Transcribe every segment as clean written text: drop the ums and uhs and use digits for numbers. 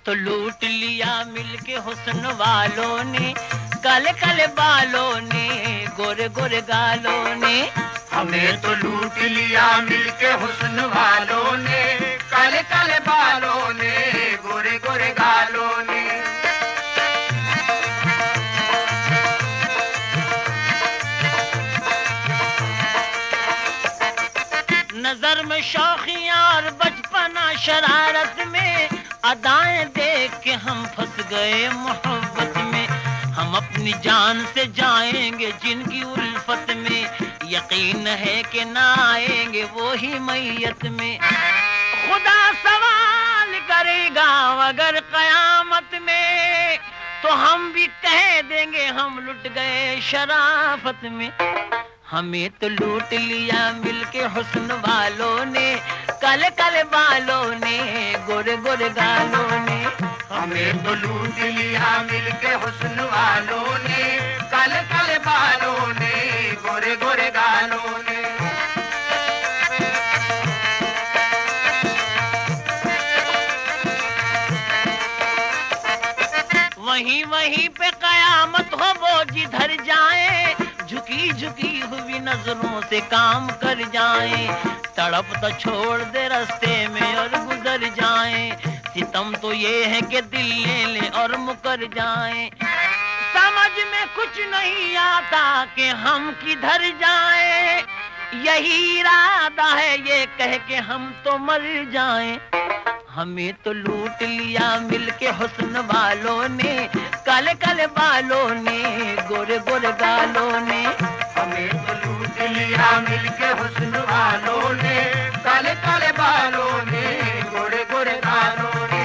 तो लूट लिया मिलके हुस्न वालों ने, काले काले बालों ने, गोरे गोरे गालों ने। हमें तो लूट लिया मिलके हुस्न वालों ने, काले काले बालों ने, गोरे गोरे गालों ने। नजर में शौखियां और बचपना शरारत में, अदाएं देख के हम फंस गए मोहब्बत में। हम अपनी जान से जाएंगे जिनकी उल्फत में, यकीन है कि ना आएंगे वो ही मैयत में। खुदा सवाल करेगा अगर कयामत में, तो हम भी कह देंगे हम लुट गए शराफत में। हमें तो लूट लिया मिलके हुस्न वालों ने, काले काले बालों ने, गोरे गोरे गालों ने। हमें तो लूट लिया मिलके हुस्न वालों ने, काले काले बालों ने, गोरे गोरे गालों ने। वहीं वहीं पे कयामत हो वो जिधर जाए, झुकी झुकी हुई नजरों से काम कर जाएं। तड़प तो छोड़ दे रास्ते में और गुजर जाएं, सितम तो ये है कि दिल ले ले और मुकर जाएं। समझ में कुछ नहीं आता कि हम किधर जाएं, यही इरादा है ये कह के हम तो मर जाएं। हमें तो लूट लिया मिलके हुस्न वालों ने, काले काले बालों ने, गोरे गोरे गालों ने। हमें तो लूट लिया मिलके हुस्न वालों ने, काले काले बालों ने, गोरे गोरे गालों ने।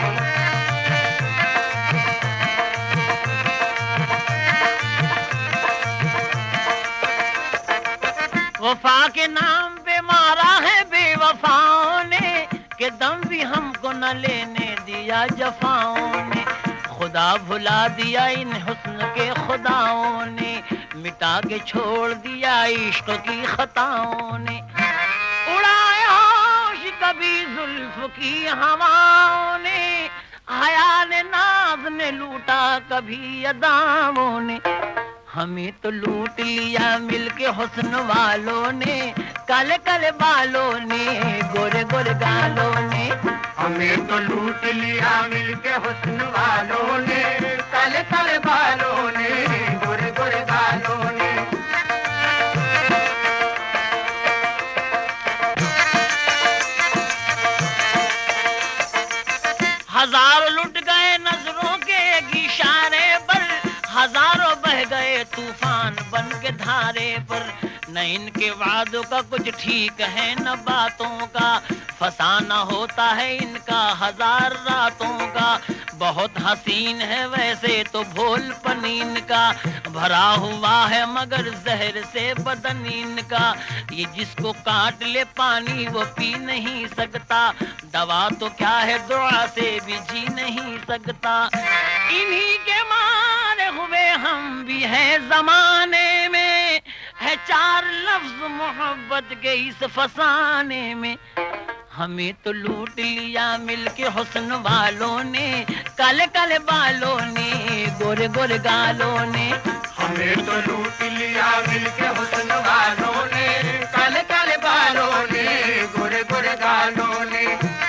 वफा के नाम पे मारा है बेवफाओं ने, कि दम भी हमको न लेने दिया जफाओं ने। खुदा भुला दिया इन हुस्न के खुदाओं ने, मिटा के छोड़ दिया इश्क की खताओं ने। उड़ाया होश कभी जुल्फ की हवाओं ने, हया ने नाज ने लूटा कभी अदाओं ने। हमें तो लूट लिया मिलके हुस्न वालों ने, काले काले बालों ने, गोरे गोरे गालों ने। हमें तो लूट लिया मिलके हुस्न वालों ने, काले काले बालों ने, गोरे गोरे गालों ने। हजारों लुट गए नजरों के एक इशारे पर, हजारों बह गए तूफान बन के धारे पर। न इनके वादों का कुछ ठीक है न बातों का, फसाना होता है इनका हजार रातों का। बहुत हसीन है वैसे तो भोल पनीन का, भरा हुआ है मगर जहर से बदन इनका। ये जिसको काट ले पानी वो पी नहीं सकता, दवा तो क्या है दुआ से भी जी नहीं सकता। इन्हीं के मारे हुए हम भी हैं जमाने में, है चार लफ्ज मोहब्बत के इस फसाने में। हमें तो लूट लिया मिलके हुस्न वालों ने, काले काले बालों ने, गोरे गोरे गालों ने। हमें तो लूट लिया मिलके हुस्न वालों ने, काले काले बालों ने, गोरे गोरे गालों ने।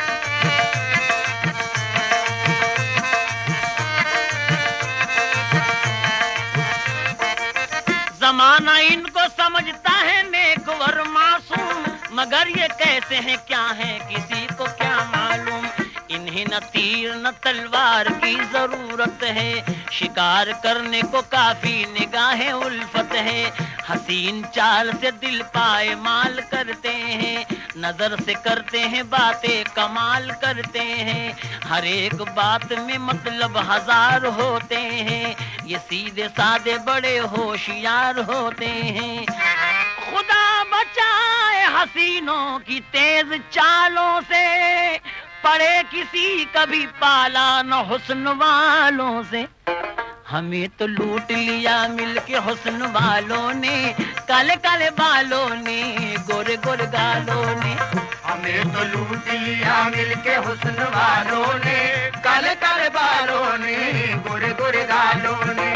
जमाना इनको समझता है नेकवर मासूम, मगर ये कैसे हैं क्या हैं किसी को क्या मालूम। इन्हें न तीर न तलवार की जरूरत है, शिकार करने को काफी निगाहें उल्फत है। हसीन चाल से दिल पाए माल करते हैं, नजर से करते हैं बातें कमाल करते हैं। हर एक बात में मतलब हजार होते हैं, ये सीधे साधे बड़े होशियार होते हैं। खुदा बचाए हसीनों की तेज चालों से, पड़े किसी कभी पाला न हुस्न वालों से। हमें तो लूट लिया मिलके हुस्न वालों ने, काले काले बालों ने, गोरे गोरे गालों ने। हमें तो लूट लिया मिलके हुस्न वालों ने, काले काले बालों ने, गोरे गोरे गालों ने।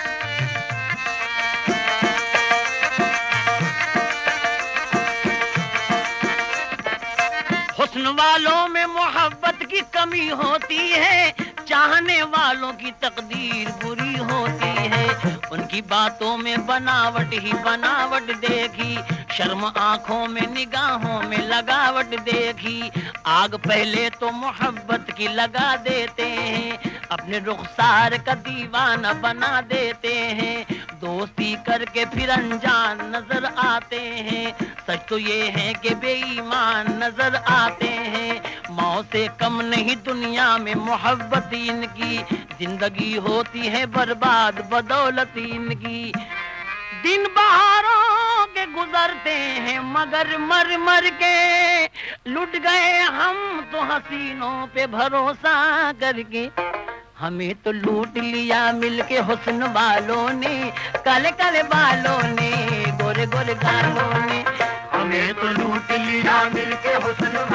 हुस्न वालों में मोहब्बत की कमी होती है, चाहने वालों की तकदीर बुरी होती है। उनकी बातों में बनावट ही बनावट देखी, शर्म आंखों में निगाहों में लगावट देखी। आग पहले तो मोहब्बत की लगा देते हैं, अपने रुखसार का दीवाना बना देते हैं। दोस्ती करके फिर अनजान नजर आते हैं, सच तो ये है कि बेईमान नजर आते हैं। मौत से कम नहीं दुनिया में मोहब्बत इनकी, जिंदगी होती है बर्बाद बदौलत इनकी। दिन बहारों के गुजरते हैं मगर मर मर के, लुट गए हम तो हसीनों पे भरोसा करके। हमें तो लूट लिया मिलके हुस्न वालों ने, काले काले बालों ने, गोरे गोरे गालों ने। हमें तो लूट लिया मिलके हुस्न